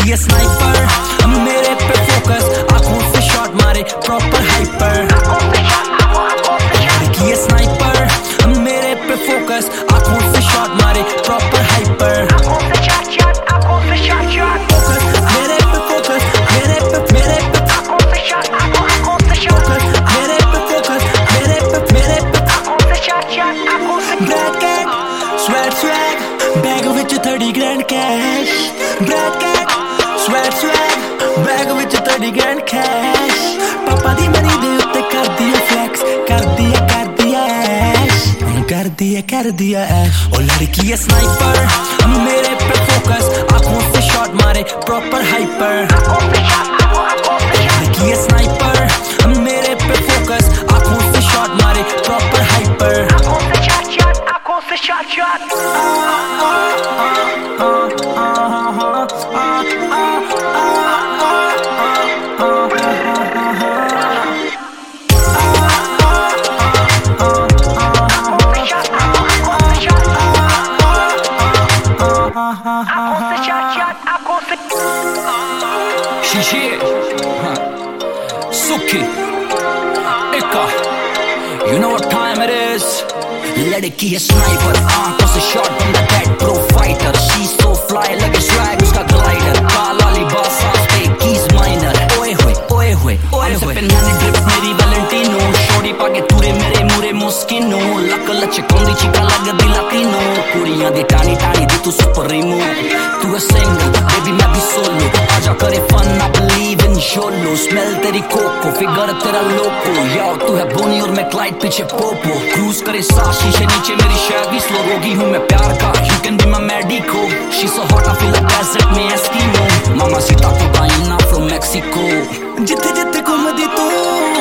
लड़की है स्नाइपर, मेरे पे फोकस, आंखों से शॉट मारे प्रॉपर हाइपर। लड़की है स्नाइपर, मेरे पे फोकस, आंखों से शॉट मारे प्रॉपर हाइपर। फोकस मेरे पे, फोकस मेरे पे, मेरे पे फोकस मेरे पे, फोकस मेरे पे, मेरे पे। ब्रैकेट स्वैग स्वैग बैग विच 30 grand कैश। ब्रैकेट स्वैग स्वैग बैग विच 30 grand कैश। पापा दी मनी दे उत्ते कर दिया फ्लैक्स, कर दिया ऐश, कर दिया ऐश। ओ लड़की है स्नाइपर, मेरे पे फोकस, आंखों से शॉट मारे प्रॉपर हाइपर। लड़की है स्नाइपर, मेरे पे फोकस, आंखों से शॉट मारे proper hyper. Shishir, Suki, Ika, you know what time it is? लड़की है स्नाइपर, आंखों से शॉट, बंदा dead pro fighter. She so fly लगे स्वैग उसका ग्लाइडर। काला लिबास पे कीज माइनर। ओए होए ओए होए ओए होए पेन्हाने ड्रिप मेरी वैलेंटिनो। शोरी पाके तुरे मेरे मुरे मोस्किनो। लक लचकाउंदी चिका लगदी लातिनो। कुड़ियां दी टानी टानी दी तू सुप्रीमो। तू है सिंगल बेबी मैं भी सोलो। आजा करे fun I believe in YOLO. Smell तेरी कोको, फिगर तेरा लोको। याओ तू है बोनी और मैं क्लाइड पीछे पोपो। क्रूज करे साथ शीशे नीचे मेरी शैवी। स्लो रोगी हूँ मैं प्यार का, you can be my medico. She so hot I feel like desert में एस्किमो। मामा सीता कोकाइना फ्रॉम मैक्सिको। जिथे जिथे घूमदी तू